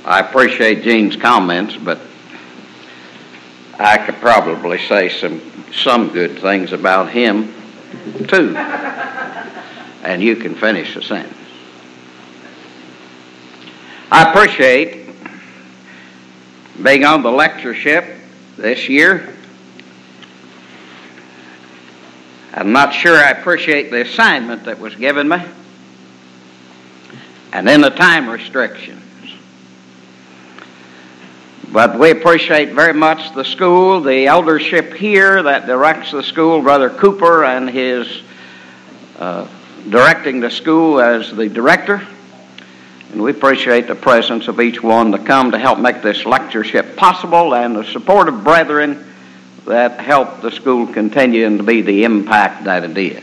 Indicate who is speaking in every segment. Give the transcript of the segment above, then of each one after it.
Speaker 1: I appreciate Gene's comments, but I could probably say some good things about him, too. And you can finish the sentence. I appreciate being on the lectureship this year. I'm not sure I appreciate the assignment that was given me, and then the time restrictions. But we appreciate very much the school, the eldership here that directs the school, Brother Cooper and his directing the school as the director. And we appreciate the presence of each one to come to help make this lectureship possible, and the support of brethren that help the school continue to be the impact that it is.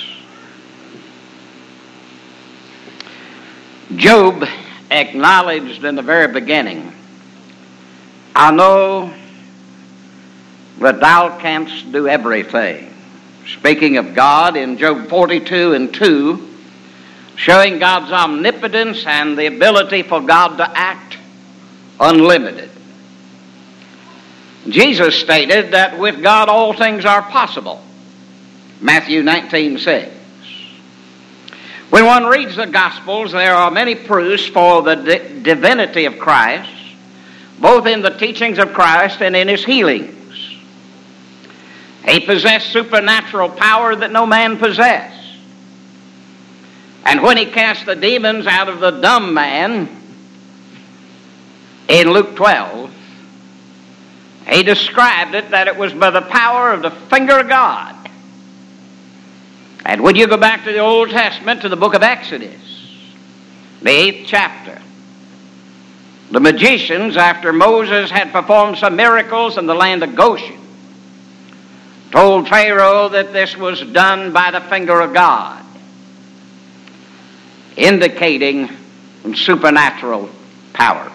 Speaker 1: Job acknowledged in the very beginning, I know that thou canst do everything. Speaking of God in Job 42:2, showing God's omnipotence and the ability for God to act unlimited. Jesus stated that with God all things are possible. Matthew 19:6. When one reads the Gospels, there are many proofs for the divinity of Christ, both in the teachings of Christ and in his healings. He possessed supernatural power that no man possessed. And when he cast the demons out of the dumb man in Luke 12, he described it that it was by the power of the finger of God. And when you go back to the Old Testament, to the book of Exodus, the 8th chapter, the magicians, after Moses had performed some miracles in the land of Goshen, told Pharaoh that this was done by the finger of God, indicating supernatural powers.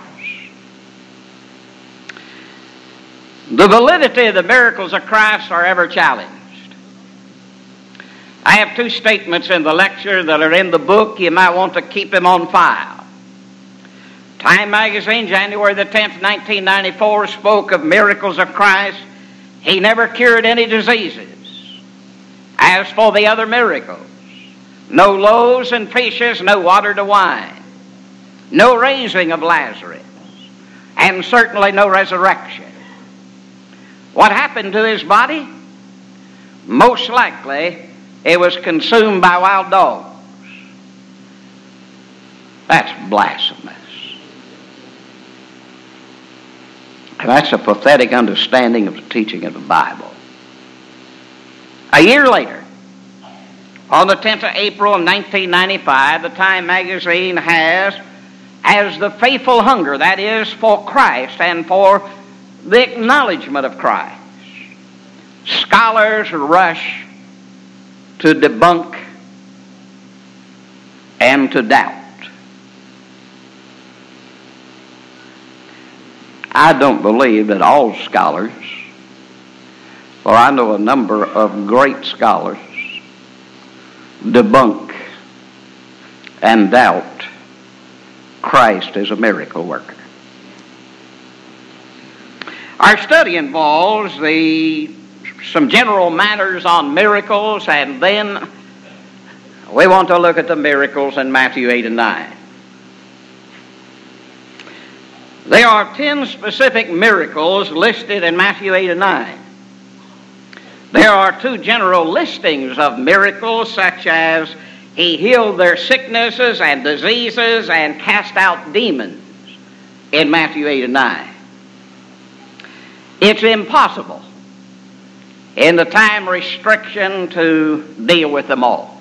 Speaker 1: The validity of the miracles of Christ are ever challenged. I have two statements in the lecture that are in the book. You might want to keep them on file. Time magazine, January the 10th, 1994, spoke of miracles of Christ. He never cured any diseases. As for the other miracles, no loaves and fishes, no water to wine, no raising of Lazarus, and certainly no resurrection. What happened to his body? Most likely, it was consumed by wild dogs. That's blasphemous. And that's a pathetic understanding of the teaching of the Bible. A year later, on the 10th of April 1995, the Time magazine has, as the faithful hunger, that is, for Christ and for the acknowledgement of Christ, scholars rush to debunk and to doubt. I don't believe that all scholars, for I know a number of great scholars, debunk and doubt Christ as a miracle worker. Our study involves some general matters on miracles, and then we want to look at the miracles in Matthew 8 and 9. There are 10 specific miracles listed in Matthew 8 and 9. There are two general listings of miracles, such as he healed their sicknesses and diseases and cast out demons in Matthew 8 and 9. It's impossible in the time restriction to deal with them all.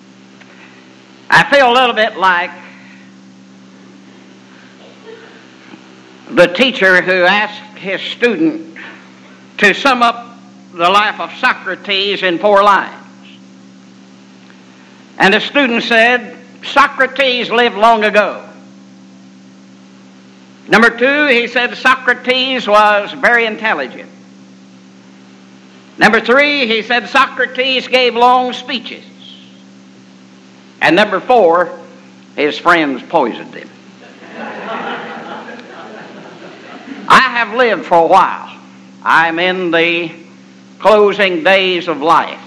Speaker 1: I feel a little bit like the teacher who asked his student to sum up the life of Socrates in 4 lines. And the student said, Socrates lived long ago. Number 2, he said Socrates was very intelligent. Number 3, he said Socrates gave long speeches. And number 4, his friends poisoned him. I have lived for a while. I'm in the closing days of life.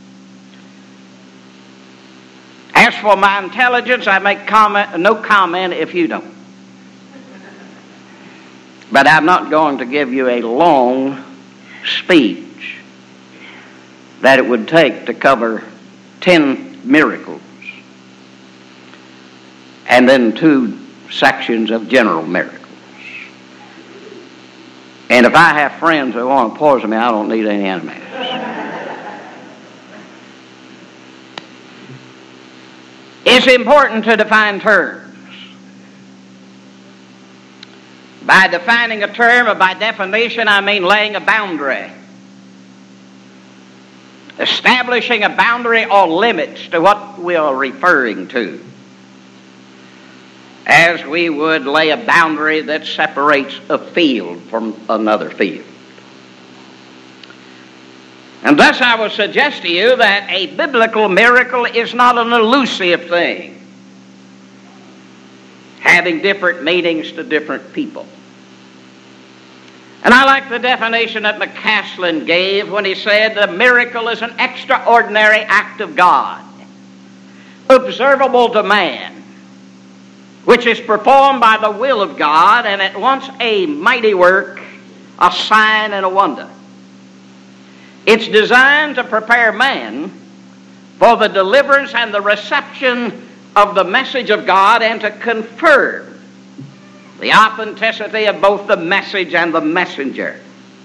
Speaker 1: As for my intelligence, I make no comment if you don't. But I'm not going to give you a long speech that it would take to cover 10 miracles and then 2 sections of general miracles. And if I have friends who want to poison me, I don't need any enemies. It's important to define terms. By defining a term, or by definition, I mean laying a boundary. Establishing a boundary or limits to what we are referring to. As we would lay a boundary that separates a field from another field. And thus I would suggest to you that a biblical miracle is not an elusive thing, having different meanings to different people. And I like the definition that McCaslin gave when he said the miracle is an extraordinary act of God, observable to man, which is performed by the will of God, and at once a mighty work, a sign, and a wonder. It's designed to prepare man for the deliverance and the reception of the message of God, and to confirm the authenticity of both the message and the messenger.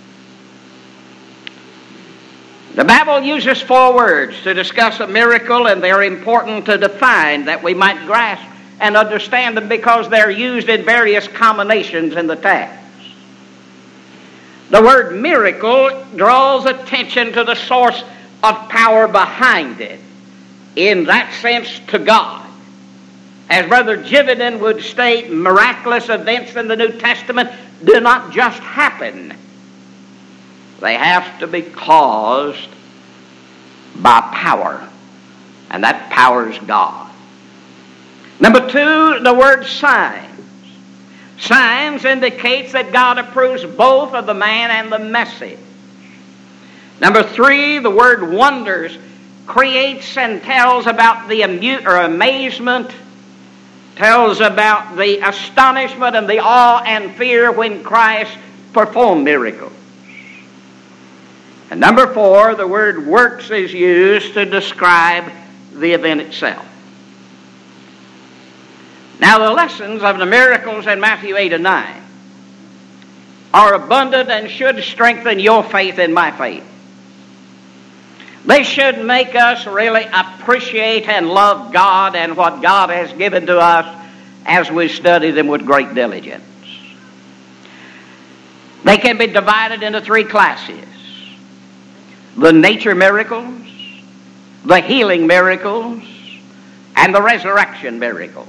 Speaker 1: The Bible uses 4 words to discuss a miracle, and they're important to define that we might grasp and understand them because they're used in various combinations in the text. The word miracle draws attention to the source of power behind it. In that sense, to God. As Brother Jividen would state, miraculous events in the New Testament do not just happen. They have to be caused by power. And that power is God. Number 2, the word signs. Signs indicates that God approves both of the man and the message. Number 3, the word wonders creates and tells about the amazement, tells about the astonishment and the awe and fear when Christ performed miracles. And number 4, the word works is used to describe the event itself. Now, the lessons of the miracles in Matthew 8 and 9 are abundant and should strengthen your faith and my faith. They should make us really appreciate and love God and what God has given to us as we study them with great diligence. They can be divided into 3 classes. The nature miracles, the healing miracles, and the resurrection miracles.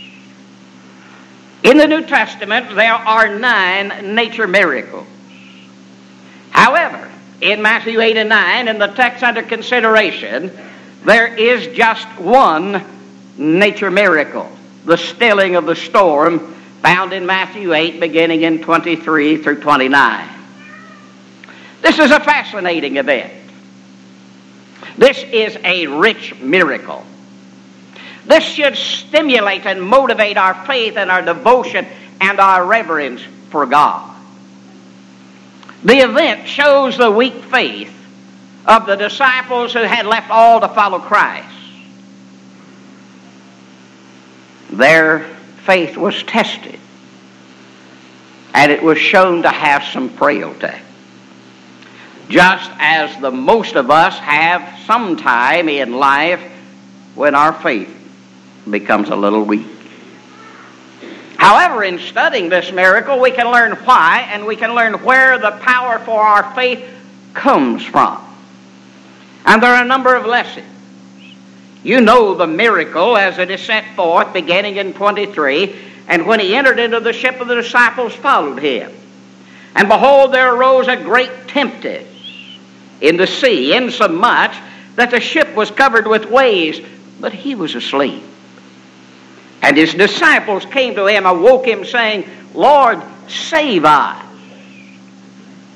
Speaker 1: In the New Testament, there are 9 nature miracles. However, in Matthew 8 and 9, in the text under consideration, there is just one nature miracle, the stilling of the storm, found in Matthew 8, beginning in 23 through 29. This is a fascinating event. This is a rich miracle. This should stimulate and motivate our faith and our devotion and our reverence for God. The event shows the weak faith of the disciples who had left all to follow Christ. Their faith was tested, and it was shown to have some frailty. Just as the most of us have some time in life when our faith becomes a little weak. However, in studying this miracle, we can learn why, and we can learn where the power for our faith comes from. And there are a number of lessons. You know the miracle as it is set forth, beginning in 23, and when he entered into the ship, the disciples followed him. And behold, there arose a great tempest in the sea, insomuch that the ship was covered with waves, but he was asleep. And his disciples came to him and woke him, saying, Lord, save us.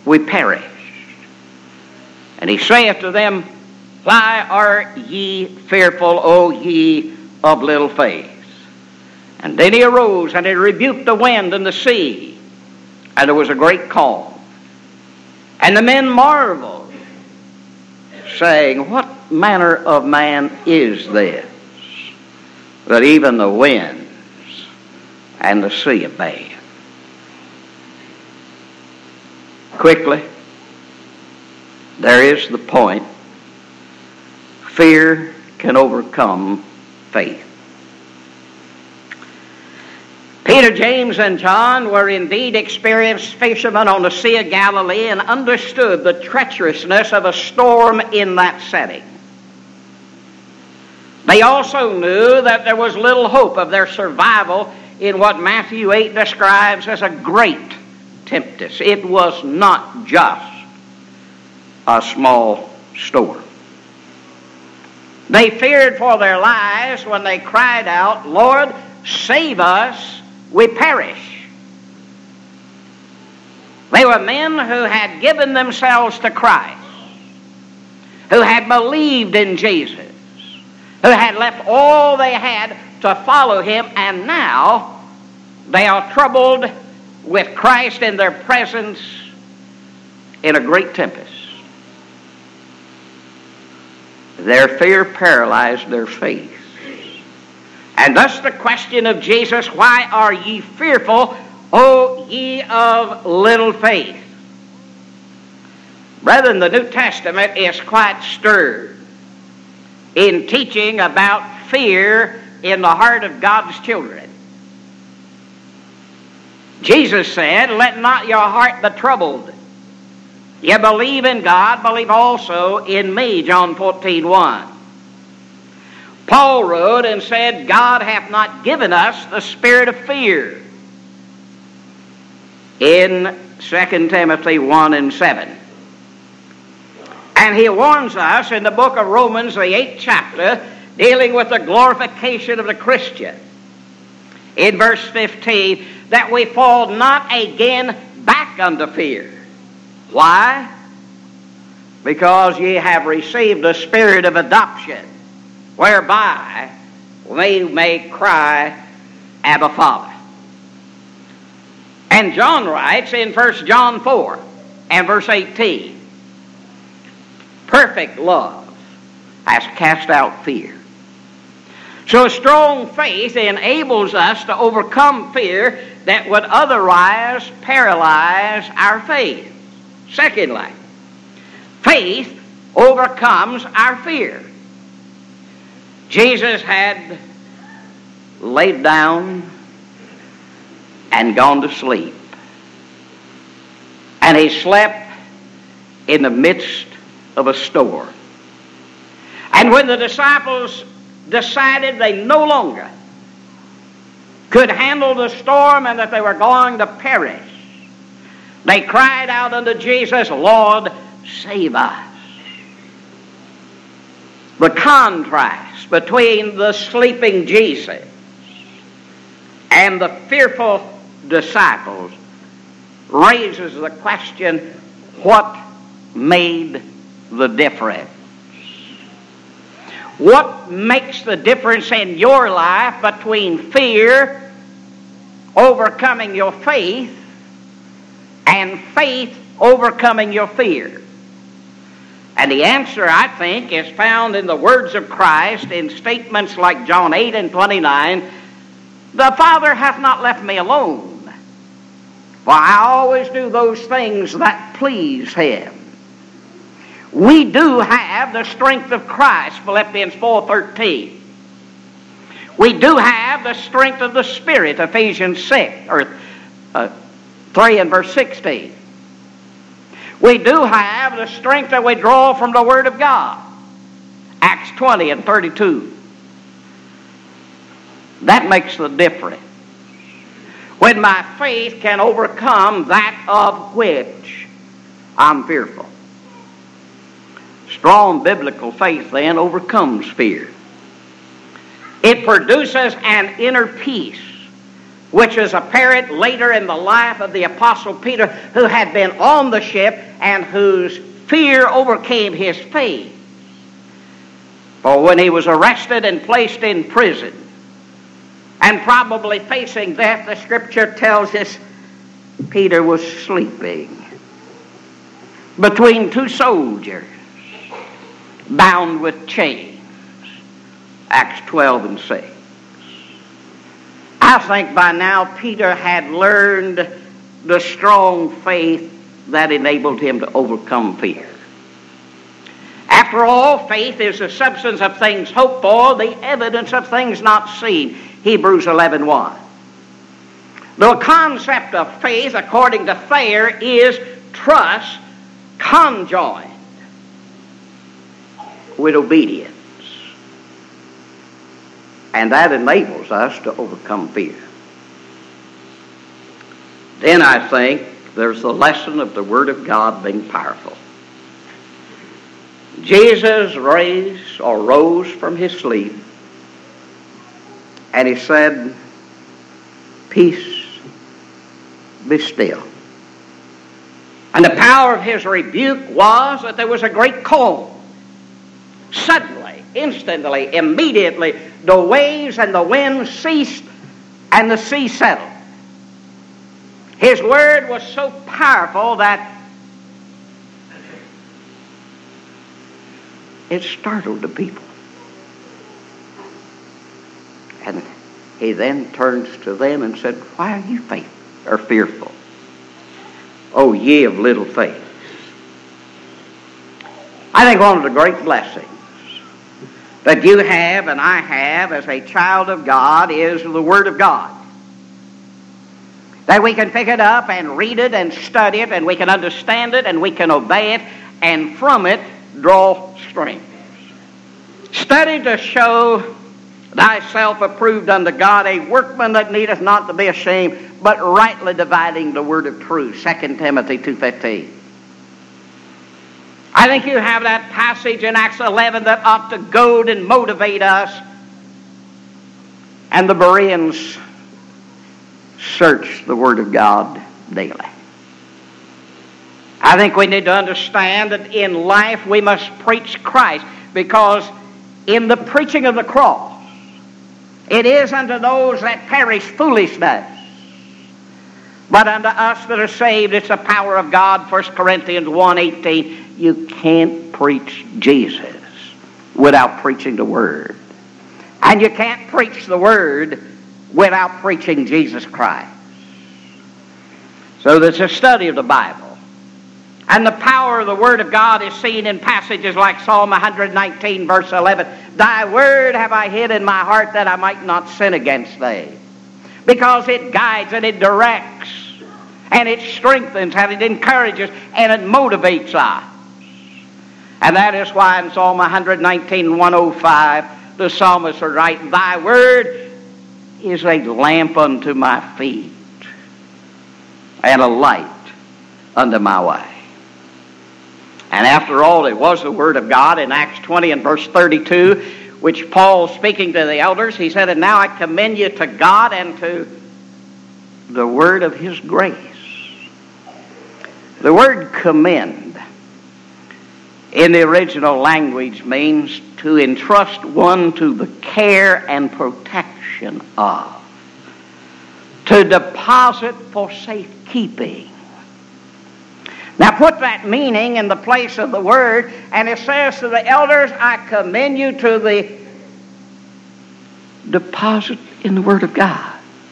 Speaker 1: we perish. And he saith to them, Why are ye fearful, O ye of little faith? And then he arose and he rebuked the wind and the sea, and there was a great calm. And the men marveled, saying, What manner of man is this, that even the winds and the sea obey? Quickly, there is the point. Fear can overcome faith. Peter, James, and John were indeed experienced fishermen on the Sea of Galilee and understood the treacherousness of a storm in that setting. They also knew that there was little hope of their survival in what Matthew 8 describes as a great tempest. It was not just a small storm. They feared for their lives when they cried out, Lord, save us, we perish. They were men who had given themselves to Christ, who had believed in Jesus, who had left all they had to follow him, and now they are troubled with Christ in their presence in a great tempest. Their fear paralyzed their faith. And thus the question of Jesus, Why are ye fearful, O ye of little faith? Brethren, the New Testament is quite stirred in teaching about fear in the heart of God's children. Jesus said, Let not your heart be troubled. Ye believe in God, believe also in me, John 14:1. Paul wrote and said, God hath not given us the spirit of fear, in 2 Timothy 1:7. And he warns us in the book of Romans, the 8th chapter, dealing with the glorification of the Christian, in verse 15, that we fall not again back unto fear. Why? Because ye have received the spirit of adoption, whereby we may cry, Abba, Father. And John writes in 1 John 4 and verse 18, Perfect love has cast out fear. So a strong faith enables us to overcome fear that would otherwise paralyze our faith. Secondly, faith overcomes our fear. Jesus had laid down and gone to sleep. And he slept in the midst of a storm. And when the disciples decided they no longer could handle the storm and that they were going to perish, they cried out unto Jesus, Lord, save us. The contrast between the sleeping Jesus and the fearful disciples raises the question, what made the difference? What makes the difference in your life between fear overcoming your faith and faith overcoming your fear? And the answer, I think, is found in the words of Christ in statements like John 8:29, the Father hath not left me alone, for I always do those things that please him. We do have the strength of Christ, Philippians 4:13. We do have the strength of the Spirit, Ephesians 3 and verse 16. We do have the strength that we draw from the Word of God, Acts 20 and 32. That makes the difference. When my faith can overcome that of which I'm fearful. Strong biblical faith then overcomes fear. It produces an inner peace which is apparent later in the life of the Apostle Peter, who had been on the ship and whose fear overcame his faith. For when he was arrested and placed in prison, and probably facing death, the Scripture tells us Peter was sleeping between two soldiers, bound with chains. Acts 12 and 6. I think by now Peter had learned the strong faith that enabled him to overcome fear. After all, faith is the substance of things hoped for, the evidence of things not seen. Hebrews 11:1. The concept of faith, according to Thayer, is trust conjoined with obedience. And that enables us to overcome fear. Then I think there's the lesson of the Word of God being powerful. Jesus rose from his sleep, and he said, "Peace, be still." And the power of his rebuke was that there was a great calm. Suddenly, instantly, immediately, the waves and the wind ceased and the sea settled. His word was so powerful that it startled the people. And he then turns to them and said, "Why are you fearful? O ye of little faith." I think one of the great blessings that you have and I have as a child of God is the Word of God. That we can pick it up and read it and study it, and we can understand it and we can obey it, and from it draw strength. Study to show thyself approved unto God, a workman that needeth not to be ashamed, but rightly dividing the word of truth. 2 Timothy 2:15. I think you have that passage in Acts 11 that ought to goad and motivate us. And the Bereans searched the Word of God daily. I think we need to understand that in life we must preach Christ, because in the preaching of the cross, it is unto those that perish foolishness, but unto us that are saved it's the power of God. 1 Corinthians 1:18. You can't preach Jesus without preaching the Word. And you can't preach the Word without preaching Jesus Christ. So there's a study of the Bible. And the power of the Word of God is seen in passages like Psalm 119, verse 11. Thy Word have I hid in my heart that I might not sin against thee. Because it guides and it directs and it strengthens and it encourages and it motivates us. And that is why in Psalm 119, 105, the psalmist is writing, Thy Word is a lamp unto my feet and a light unto my way. And after all, it was the Word of God in Acts 20 and verse 32, which Paul, speaking to the elders, he said, And now I commend you to God and to the word of His grace. The word commend in the original language means to entrust one to the care and protection of, to deposit for safekeeping. Now put that meaning in the place of the word, and it says to the elders, I commend you to the deposit in the Word of God.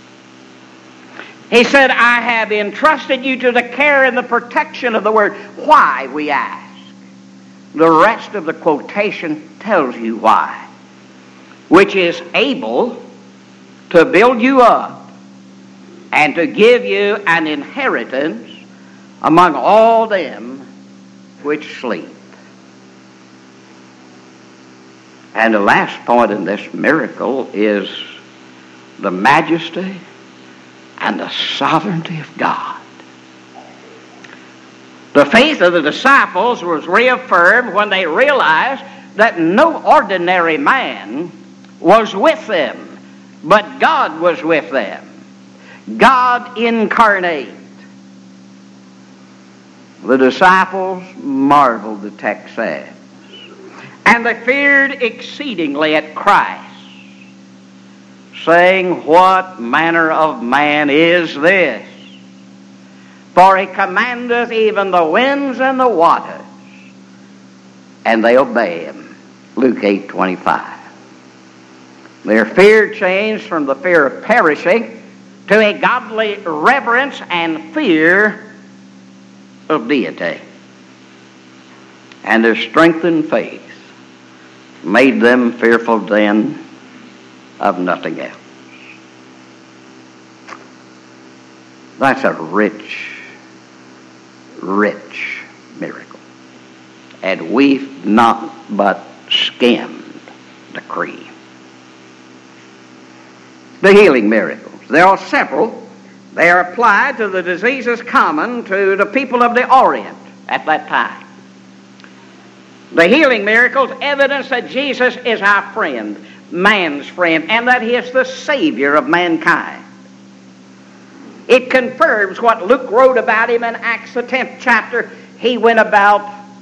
Speaker 1: He said, I have entrusted you to the care and the protection of the Word. Why, we ask? The rest of the quotation tells you why. Which is able to build you up and to give you an inheritance among all them which sleep. And the last point in this miracle is the majesty and the sovereignty of God. The faith of the disciples was reaffirmed when they realized that no ordinary man was with them, but God was with them. God incarnate. The disciples marveled, the text says, and they feared exceedingly at Christ, saying, what manner of man is this? For he commandeth even the winds and the waters, and they obey him. Luke 8:25. Their fear changed from the fear of perishing to a godly reverence and fear of deity. And their strengthened faith made them fearful then of nothing else. That's a rich miracle. And we've not but skimmed the cream. The healing miracles. There are several. They are applied to the diseases common to the people of the Orient at that time. The healing miracles evidence that Jesus is our friend, man's friend, and that he is the Savior of mankind. It confirms what Luke wrote about him in Acts the 10th chapter. He went about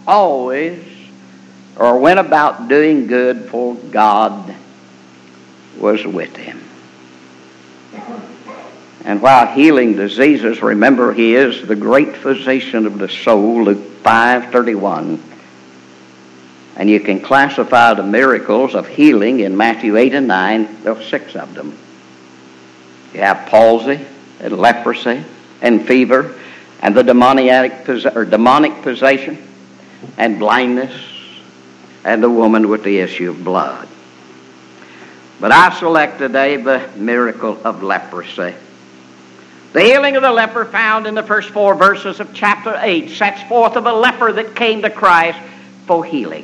Speaker 1: doing good, for God was with him. And while healing diseases, remember, he is the great physician of the soul, Luke 5:31. And you can classify the miracles of healing in Matthew 8 and 9. There are 6 of them. You have palsy and leprosy and fever and the demonic possession and blindness and the woman with the issue of blood. But I select today the miracle of leprosy. The healing of the leper found in the first 4 verses of chapter 8 sets forth of a leper that came to Christ for healing.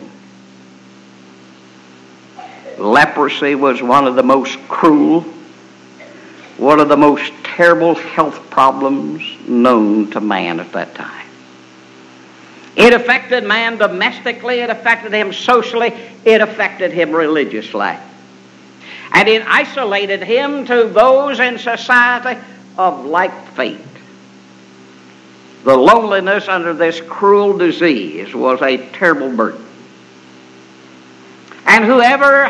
Speaker 1: Leprosy was one of the most cruel, one of the most terrible health problems known to man at that time. It affected man domestically, it affected him socially, it affected him religiously. And it isolated him to those in society of like fate. The loneliness under this cruel disease was a terrible burden. And whoever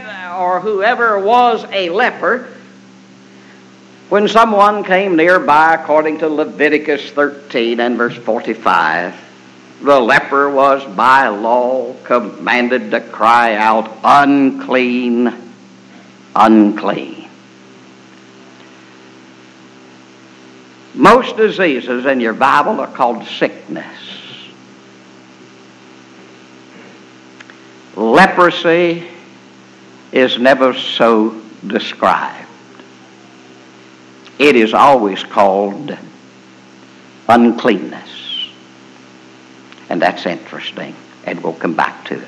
Speaker 1: was a leper, when someone came nearby, according to Leviticus 13 and verse 45, the leper was by law commanded to cry out, unclean, unclean. Most diseases in your Bible are called sickness. Leprosy is never so described. It is always called uncleanness. And that's interesting, and we'll come back to it.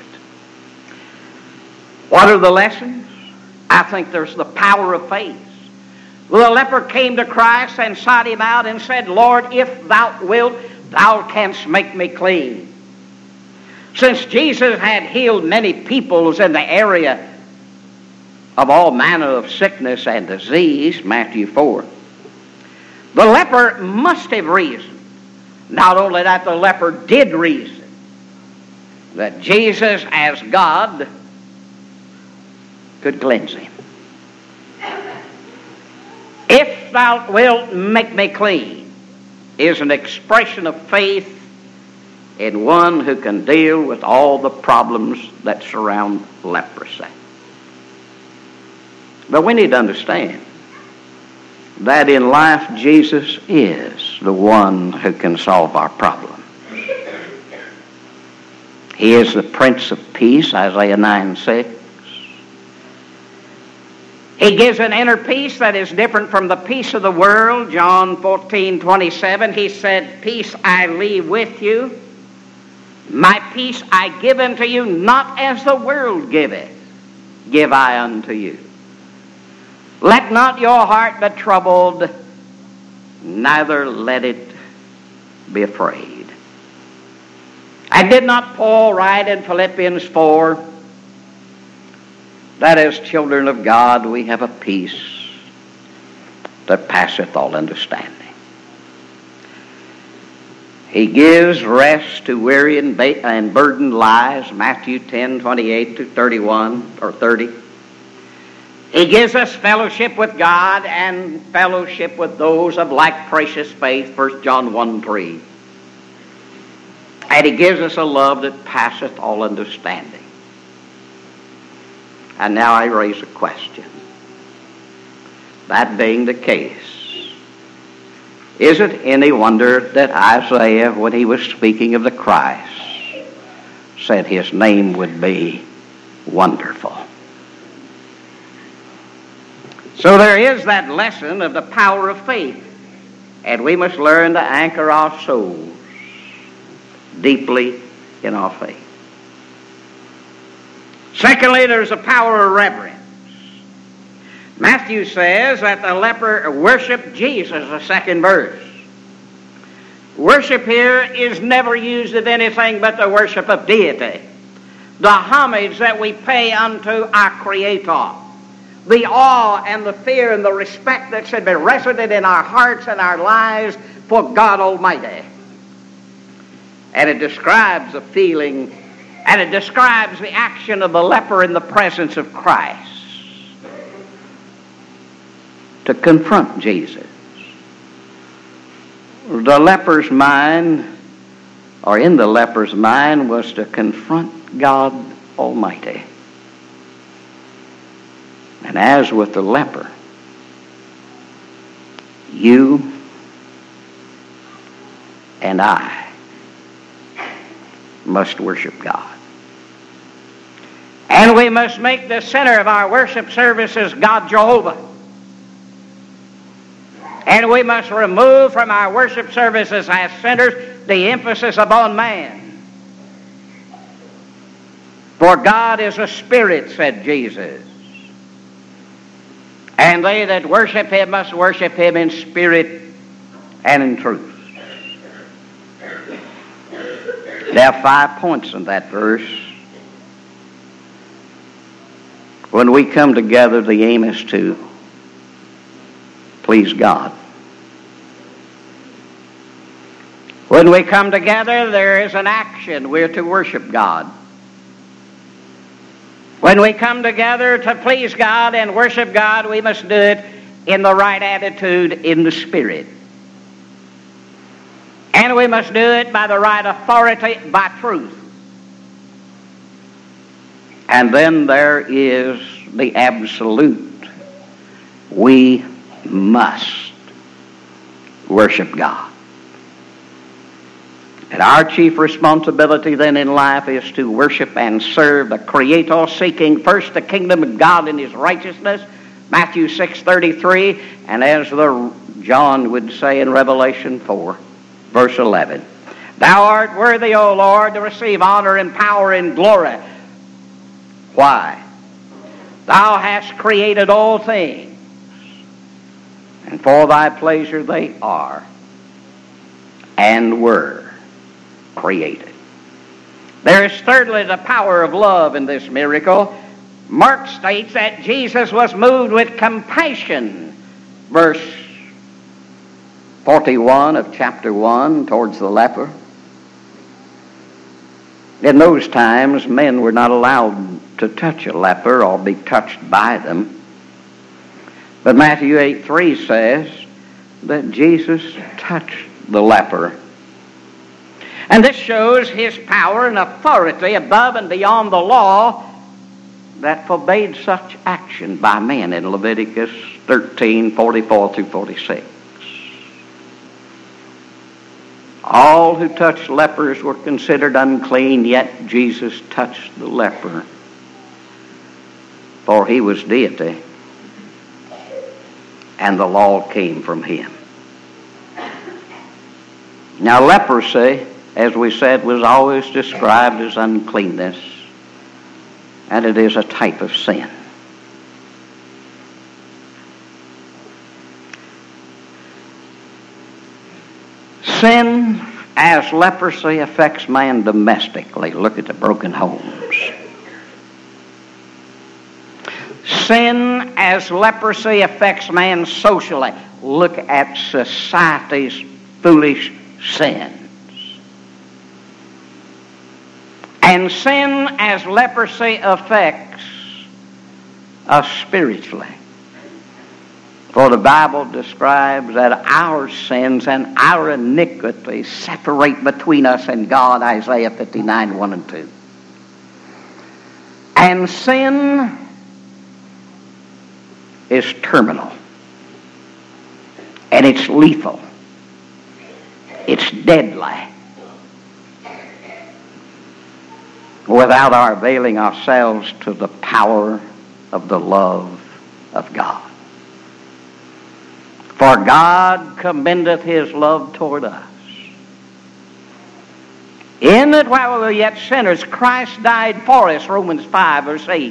Speaker 1: What are the lessons? I think there's the power of faith. The leper came to Christ and sought him out and said, Lord, if thou wilt, thou canst make me clean. Since Jesus had healed many peoples in the area of all manner of sickness and disease, Matthew 4, the leper must have reasoned. Not only that, the leper did reason that Jesus as God could cleanse him. If thou wilt make me clean is an expression of faith in one who can deal with all the problems that surround leprosy. But we need to understand that in life Jesus is the one who can solve our problems. He is the Prince of Peace, Isaiah 9:6. He gives an inner peace that is different from the peace of the world. John 14:27, he said, peace I leave with you. My peace I give unto you, not as the world giveth, give I unto you. Let not your heart be troubled, neither let it be afraid. And did not Paul write in Philippians 4 that as children of God we have a peace that passeth all understanding. He gives rest to weary and burdened lives, Matthew 10:28 to 31 or 30. He gives us fellowship with God and fellowship with those of like precious faith, 1 John 1:3. And he gives us a love that passeth all understanding. And now I raise a question. That being the case, is it any wonder that Isaiah, when he was speaking of the Christ, said his name would be Wonderful? So there is that lesson of the power of faith, and we must learn to anchor our souls deeply in our faith. Secondly, there's a power of reverence. Matthew says that the leper worshiped Jesus, the second verse. Worship here is never used of anything but the worship of deity, the homage that we pay unto our Creator, the awe and the fear and the respect that should be resident in our hearts and our lives for God Almighty. And it describes the feeling, and it describes the action of the leper in the presence of Christ to confront Jesus. The leper's mind, or in the leper's mind, was to confront God Almighty. And as with the leper, you and I must worship God. And we must make the center of our worship services God Jehovah. And we must remove from our worship services as centers the emphasis upon man. For God is a spirit, said Jesus. And they that worship him must worship him in spirit and in truth. There are 5 points in that verse. When we come together, the aim is to please God. When we come together, there is an action. We're to worship God. When we come together to please God and worship God, we must do it in the right attitude in the Spirit. And we must do it by the right authority, by truth. And then there is the absolute. We must worship God. And our chief responsibility then in life is to worship and serve the Creator, seeking first the kingdom of God and his righteousness, Matthew 6:33, and as John would say in Revelation 4, verse 11, Thou art worthy, O Lord, to receive honor and power and glory. Why? Thou hast created all things, and for thy pleasure they are and were created. There is thirdly the power of love in this miracle. Mark states that Jesus was moved with compassion, verse 41 of chapter 1, towards the leper. In those times, men were not allowed to touch a leper or be touched by them. But Matthew 8:3 says that Jesus touched the leper. And this shows his power and authority above and beyond the law that forbade such action by men in Leviticus 13:44 through 46. All who touched lepers were considered unclean, yet Jesus touched the leper, for he was deity, and the law came from him. Now, leprosy, as we said, was always described as uncleanness, and it is a type of sin. Sin, as leprosy, affects man domestically. Look at the broken homes. Sin, as leprosy, affects man socially. look at society's foolish sins. And sin as leprosy affects us spiritually. For the Bible describes that our sins and our iniquities separate between us and God, Isaiah 59, 1 and 2. And sin is terminal. And it's lethal. It's deadly. Without our availing ourselves to the power of the love of God. For God commendeth his love toward us, in that while we were yet sinners, Christ died for us, Romans 5, verse 8.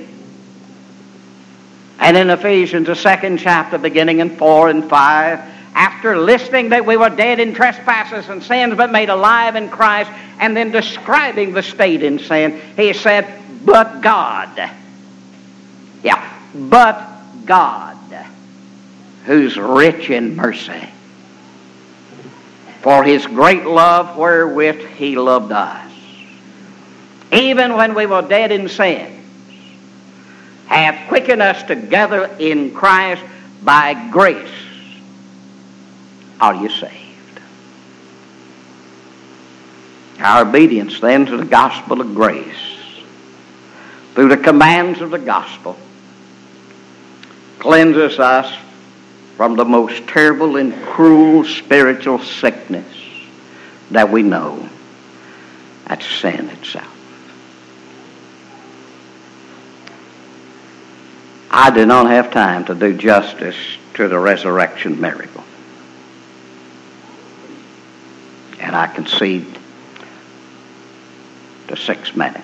Speaker 1: And in Ephesians, the 2nd chapter, beginning in 4 and 5, after listing that we were dead in trespasses and sins, but made alive in Christ, and then describing the state in sin, he said, but God. Yeah, but God, who's rich in mercy, for his great love wherewith he loved us, even when we were dead in sin, hath quickened us together in Christ. By grace are you saved. Our obedience then to the gospel of grace, through the commands of the gospel, cleanses us from the most terrible and cruel spiritual sickness that we know. That's sin itself. I do not have time to do justice to the resurrection miracle. And I concede to 6 minutes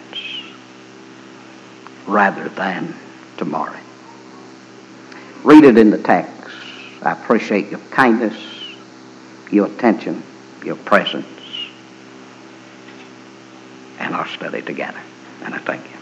Speaker 1: rather than tomorrow. Read it in the text. I appreciate your kindness, your attention, your presence, and our study together. And I thank you.